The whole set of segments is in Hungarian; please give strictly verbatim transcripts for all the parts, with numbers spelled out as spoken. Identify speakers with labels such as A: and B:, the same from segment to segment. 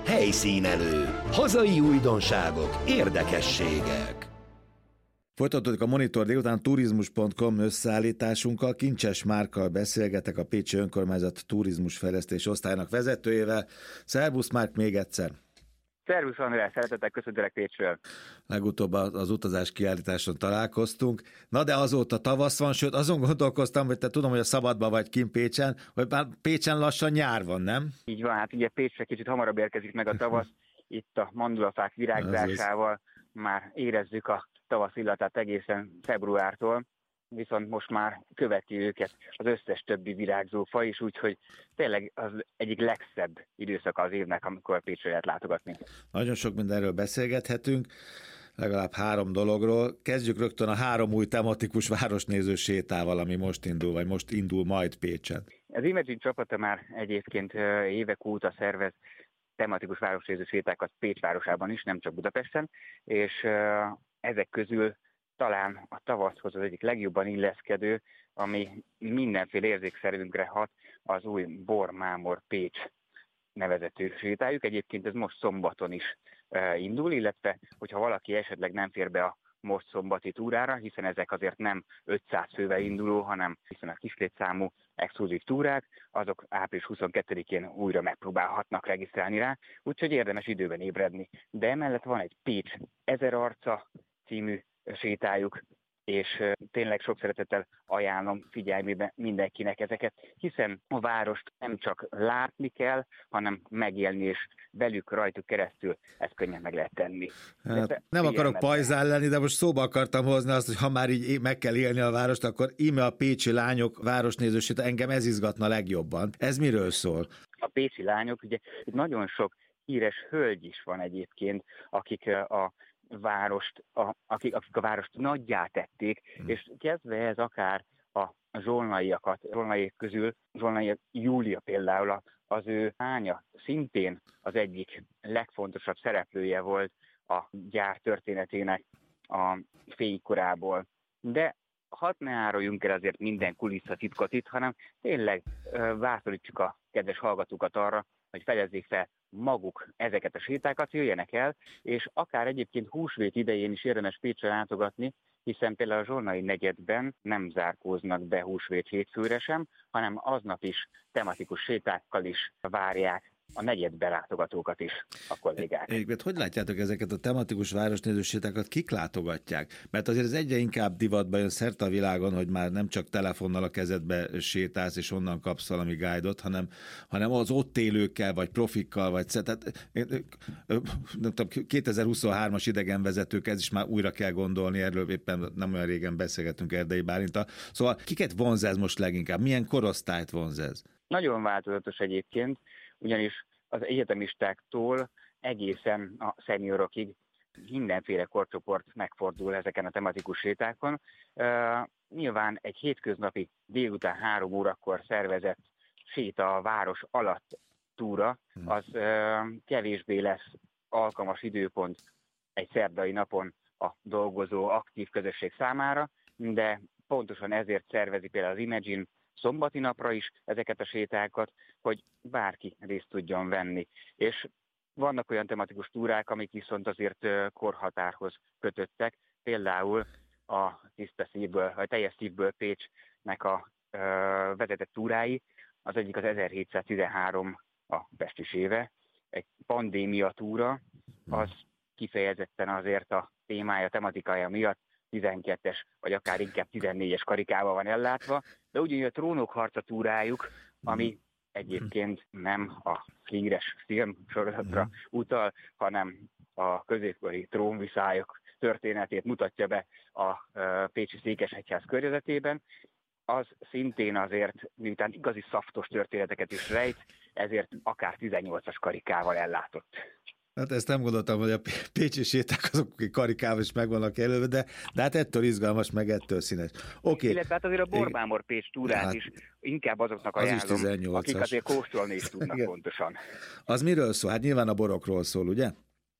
A: Helyszínelő. Hazai újdonságok, érdekességek.
B: Folytatódik a Monitor délután turizmus pont com összeállításunkkal. Kincses Márkkal beszélgetek, a Pécsi Önkormányzat turizmusfejlesztés osztályának vezetőjével. Szervusz Márk, még egyszer!
C: Szervusz András, szeretettel köszöntelek Pécsről.
B: Legutóbb az utazás kiállításon találkoztunk. Na de azóta tavasz van, sőt azon gondolkoztam, hogy te tudom, hogy a szabadban vagy kint Pécsen, hogy már Pécsen lassan nyár van, nem?
C: Így van, hát ugye Pécsre kicsit hamarabb érkezik meg a tavasz. Itt a mandulafák virágzásával már érezzük a tavasz illatát egészen februártól, viszont most már követi őket az összes többi virágzó faj is, úgyhogy tényleg az egyik legszebb időszaka az évnek, amikor Pécsre lehet látogatni.
B: Nagyon sok mindenről beszélgethetünk, legalább három dologról. Kezdjük rögtön a három új tematikus városnéző sétával, ami most indul, vagy most indul majd Pécsen.
C: Az Imagine csapata már egyébként évek óta szervez tematikus városnéző sétákat Pécs városában is, nem csak Budapesten, és ezek közül talán a tavaszhoz az egyik legjobban illeszkedő, ami mindenféle érzékszervünkre hat, az új Bor-Mámor Pécs nevezetű sétájuk. Egyébként ez most szombaton is e, indul, illetve hogyha valaki esetleg nem fér be a most szombati túrára, hiszen ezek azért nem ötszáz fővel induló, hanem hiszen a kislétszámú exkluzív túrák, azok április huszonkettedikén újra megpróbálhatnak regisztrálni rá, úgyhogy érdemes időben ébredni. De emellett van egy Pécs ezer arca című sétájuk, és tényleg sok szeretettel ajánlom figyelmébe mindenkinek ezeket, hiszen a várost nem csak látni kell, hanem megélni, és velük, rajtuk keresztül ezt könnyen meg lehet tenni.
B: Hát, nem akarok pajzál lenni, de most szóba akartam hozni azt, hogy ha már így meg kell élni a várost, akkor íme a pécsi lányok városnéző séta, engem ez izgatna legjobban. Ez miről szól?
C: A pécsi lányok, ugye itt nagyon sok híres hölgy is van egyébként, akik a várost, a, akik, akik a várost nagyjá tették, hmm. és kezdve ez akár a zsolnaiakat, zsolnaiak közül, Zsolnai Júlia például, az ő lánya szintén az egyik legfontosabb szereplője volt a gyár történetének a fénykorából. De hadd ne áruljunk el azért minden kulisszatitkot itt, hanem tényleg bátorítsuk a kedves hallgatókat arra, hogy fedezzék fel maguk ezeket a sétákat, jöjjenek el, és akár egyébként húsvét idején is érdemes Pécsre látogatni, hiszen például a zsolnai negyedben nem zárkóznak be húsvét hétfőre sem, hanem aznap is tematikus sétákkal is várják a negyedbe látogatókat is a kollégák.
B: Egyébként hogy látjátok ezeket a tematikus városnéző sétákat, kik látogatják? Mert azért ez egyre inkább divatba jön szerte a világon, hogy már nem csak telefonnal a kezedbe sétálsz, és onnan kapsz valami guide-ot, hanem, hanem az ott élőkkel, vagy profikkal, vagy tehát, nem tudom, kétezer-huszonhármas idegenvezetők, ez is már újra kell gondolni, erről éppen nem olyan régen beszélgettünk Erdei Bálinttal. Szóval kiket vonz ez most leginkább? Milyen korosztályt vonz ez?
C: Nagyon változatos egyébként, ugyanis az egyetemistáktól egészen a szeniorokig mindenféle korcsoport megfordul ezeken a tematikus sétákon. Uh, nyilván egy hétköznapi délután három órakor szervezett séta a város alatt túra, az uh, kevésbé lesz alkalmas időpont egy szerdai napon a dolgozó aktív közösség számára, de pontosan ezért szervezi például az Imagine szombati napra is ezeket a sétákat, hogy bárki részt tudjon venni. És vannak olyan tematikus túrák, amik viszont azért korhatárhoz kötöttek, például a tiszta szívből, a teljes szívből Pécsnek a ö, vezetett túrái, az egyik az ezerhétszáztizenhárom a pestis éve, egy pandémia túra, az kifejezetten azért a témája, tematikája miatt tizenkettes, vagy akár inkább tizennégyes karikával van ellátva, de ugyanúgy a Trónok harca túrájuk, ami egyébként nem a híres filmsorozatra utal, hanem a középkori trónviszályok történetét mutatja be a pécsi székesegyház környezetében, az szintén azért, miután igazi szaftos történeteket is rejt, ezért akár tizennyolcas karikával ellátott.
B: Hát ezt nem gondoltam, hogy a pécsi séták azok, akik karikával is meg vannak jelölve, de, de hát ettől izgalmas, meg ettől színes. Okay.
C: Illetve hát azért a Bor-Mámor Pécs túrát hát, is inkább azoknak ajánlom, akik azért kóstolni is tudnak pontosan.
B: Az miről szól? Hát nyilván a borokról szól, ugye?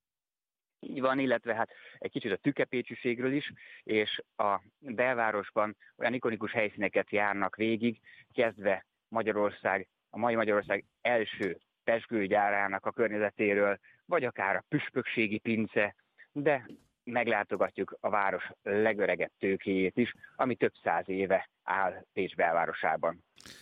C: Így van, illetve hát egy kicsit a tükepécsiségről is, és a belvárosban olyan ikonikus helyszíneket járnak végig, kezdve Magyarország, a mai Magyarország első pezsgőgyárának a környezetéről, vagy akár a püspökségi pince, de meglátogatjuk a város legöregebb tőkéjét is, ami több száz éve áll Pécs belvárosában.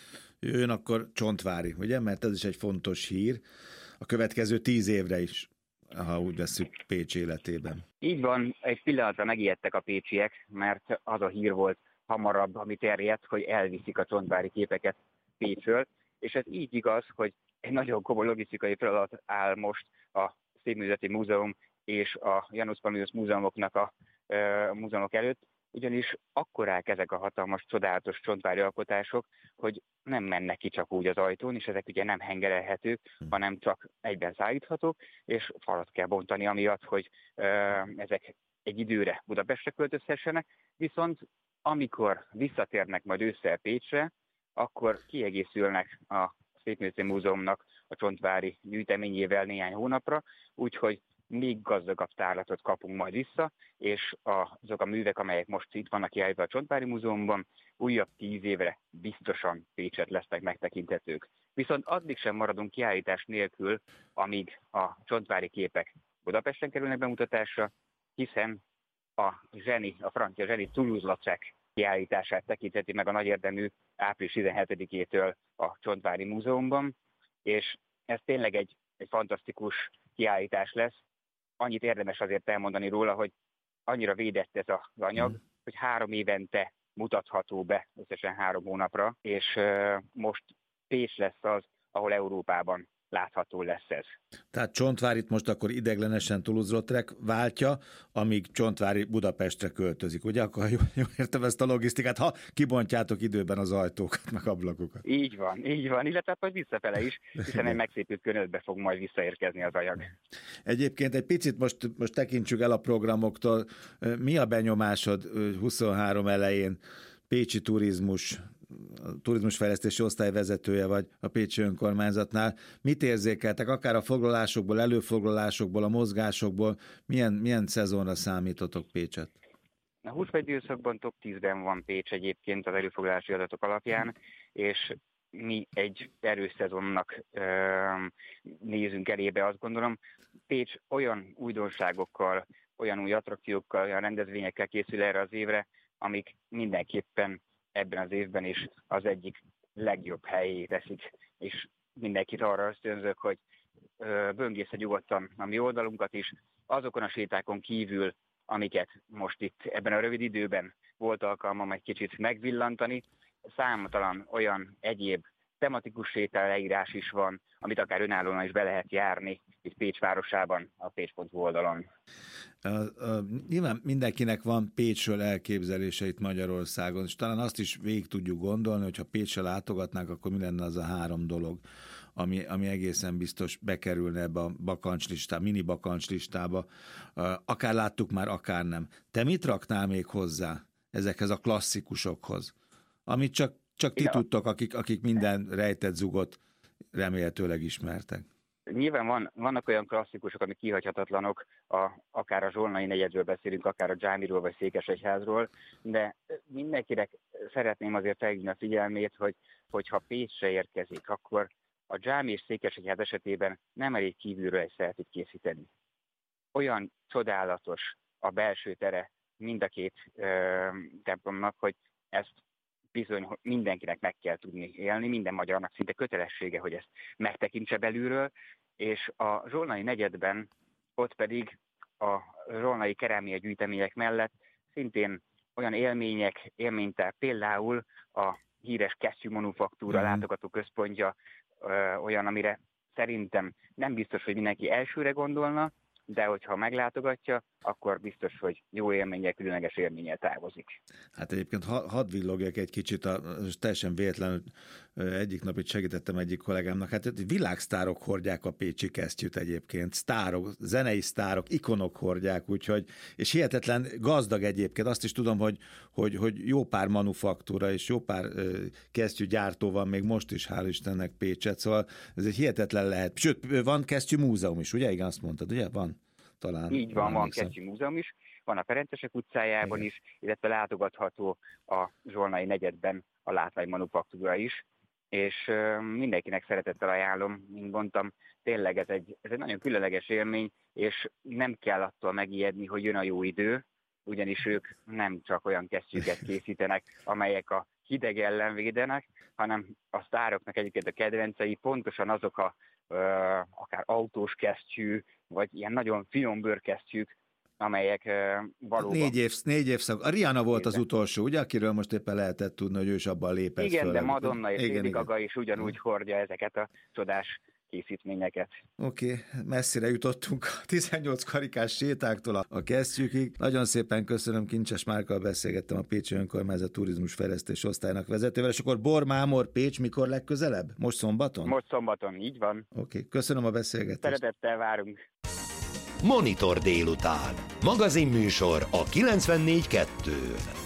B: Jön akkor Csontvári, ugye? Mert ez is egy fontos hír. A következő tíz évre is, ha úgy veszük Pécs életében.
C: Így van, egy pillanatra megijedtek a pécsiek, mert az a hír volt hamarabb, ami terjedt, hogy elviszik a csontvári képeket Pécsről, és ez így igaz, hogy egy nagyon komoly logisztikai feladat áll most a Szépművészeti Múzeum és a Janus Pannonius múzeumoknak a, a múzeumok előtt, ugyanis akkorák ezek a hatalmas, csodálatos csontvári alkotások, hogy nem mennek ki csak úgy az ajtón, és ezek ugye nem hengerelhetők, hanem csak egyben szállíthatók, és falat kell bontani amiatt, hogy ö, ezek egy időre Budapestre költözhessenek, viszont amikor visszatérnek majd ősszel Pécsre, akkor kiegészülnek a Szépművészeti Múzeumnak a csontvári gyűjteményével néhány hónapra, úgyhogy még gazdagabb tárlatot kapunk majd vissza, és azok a művek, amelyek most itt vannak kiállítva a Csontvári Múzeumban, újabb tíz évre biztosan Pécset lesznek megtekinthetők. Viszont addig sem maradunk kiállítás nélkül, amíg a csontvári képek Budapesten kerülnek bemutatásra, hiszen a zseni, a francia zseni Toulouse-Lautrec kiállítását tekintheti meg a nagy érdemű április tizenhetedikétől a Csontvári Múzeumban, és ez tényleg egy, egy fantasztikus kiállítás lesz. Annyit érdemes azért elmondani róla, hogy annyira védett ez az anyag, mm. hogy három évente mutatható be, összesen három hónapra, és uh, most Pécs lesz az, ahol Európában látható lesz ez.
B: Tehát Csontvárit most akkor ideiglenesen Toulouse-Lautrec váltja, amíg Csontvári Budapestre költözik, ugye? Akkor jól jó értem ezt a logisztikát, ha kibontjátok időben az ajtókat, meg ablakokat.
C: Így van, így van, illetve majd visszafele is, hiszen egy megszépült könödbe fog majd visszaérkezni az anyag.
B: Egyébként egy picit most, most tekintsük el a programoktól. Mi a benyomásod huszonhárom elején? Pécsi turizmus, a turizmusfejlesztési osztály vezetője vagy a pécsi önkormányzatnál. Mit érzékeltek, akár a foglalásokból, előfoglalásokból, a mozgásokból, milyen, milyen szezonra számítotok Pécset?
C: A húsvét időszakban top tízben van Pécs egyébként az előfoglalási adatok alapján, és mi egy erős szezonnak euh, nézünk elébe, azt gondolom. Pécs olyan újdonságokkal, olyan új attrakciókkal, olyan rendezvényekkel készül erre az évre, amik mindenképpen ebben az évben is az egyik legjobb helyé teszik, és mindenkit arra ösztönzök, hogy böngészze nyugodtan a mi oldalunkat is, azokon a sétákon kívül, amiket most itt ebben a rövid időben volt alkalmam egy kicsit megvillantani, számtalan olyan egyéb tematikus sétaleírás is van, amit akár önállóan is be lehet járni itt Pécs városában, a pécs pont hu oldalon.
B: Uh, uh, nyilván mindenkinek van Pécsről elképzelése itt Magyarországon, és talán azt is végig tudjuk gondolni, hogy ha Pécsre látogatnánk, akkor mi lenne az a három dolog, ami, ami egészen biztos bekerülne ebbe a bakancslistába, mini bakancslistába. Uh, akár láttuk már, akár nem. Te mit raktál még hozzá ezekhez a klasszikusokhoz, amit csak, csak ti ja. tudtok, akik, akik minden rejtett zugot remélhetőleg ismertek?
C: Nyilván van, vannak olyan klasszikusok, amik kihagyhatatlanok, a, akár a Zsolnai negyedről beszélünk, akár a Dzsámiról vagy Székesegyházról, de mindenkinek szeretném azért felhívni a figyelmét, hogy hogyha Pécsre érkezik, akkor a Dzsámi és Székesegyház esetében nem elég kívülről egy szelfit készíteni. Olyan csodálatos a belső tere mind a két ö, templomnak, hogy ezt bizony mindenkinek meg kell tudni élni, minden magyarnak szinte kötelessége, hogy ezt megtekintse belülről, és a Zsolnai negyedben ott pedig a zsolnai kerámia gyűjtemények mellett szintén olyan élmények, élménytár, például a híres Kesztyű Manufaktúra mm. látogató központja, ö, olyan, amire szerintem nem biztos, hogy mindenki elsőre gondolna, de hogyha meglátogatja, akkor biztos, hogy jó élménnyel, különleges élménnyel távozik.
B: Hát egyébként hadd villogjak egy kicsit, a, teljesen véletlenül egyik nap itt segítettem egyik kollégámnak, hát világsztárok hordják a pécsi kesztyűt egyébként, sztárok, zenei sztárok, ikonok hordják, úgyhogy, és hihetetlen gazdag egyébként, azt is tudom, hogy, hogy, hogy jó pár manufaktúra és jó pár kesztyűgyártó van még most is, hál' Istennek Pécset, szóval ez egy hihetetlen lehet. Sőt, van kesztyű múzeum is, ugye? Igen, azt mondtad, ugye? Van. Talán,
C: így van, van Kesztyű Múzeum is, van a Ferencesek utcájában igen. is, illetve látogatható a Zsolnai negyedben a Látvány Manufaktúra is, és mindenkinek szeretettel ajánlom, mint mondtam, tényleg ez egy, ez egy nagyon különleges élmény, és nem kell attól megijedni, hogy jön a jó idő, ugyanis ők nem csak olyan kesztyűket készítenek, amelyek a hideg ellen védenek, hanem a sztároknak egyébként a kedvencei pontosan azok a ö, akár autós kesztyű, vagy ilyen nagyon finom bőrkesztyűk, amelyek ö, valóban...
B: Négy, év, négy évszak. A Rihanna volt az utolsó, ugye, akiről most éppen lehetett tudni, hogy ő is abban lépett
C: igen,
B: föl.
C: De Madonna és
B: igen,
C: Lady
B: igen.
C: Gaga is ugyanúgy hordja ezeket a csodás készítményeket.
B: Oké, okay, messzire jutottunk a tizennyolc karikás sétáktól a kesztyűkig. Nagyon szépen köszönöm, Kincses Márkkal beszélgettem, a Pécsi Önkormányzat Turizmus Fejlesztés Osztálynak vezetővel, és akkor Bor Mámor, Pécs mikor legközelebb? Most szombaton?
C: Most szombaton, így van.
B: Oké, okay, köszönöm a beszélgetést.
C: Szeretettel várunk.
A: Monitor délután. Magazinműsor a kilencvennégy kettő.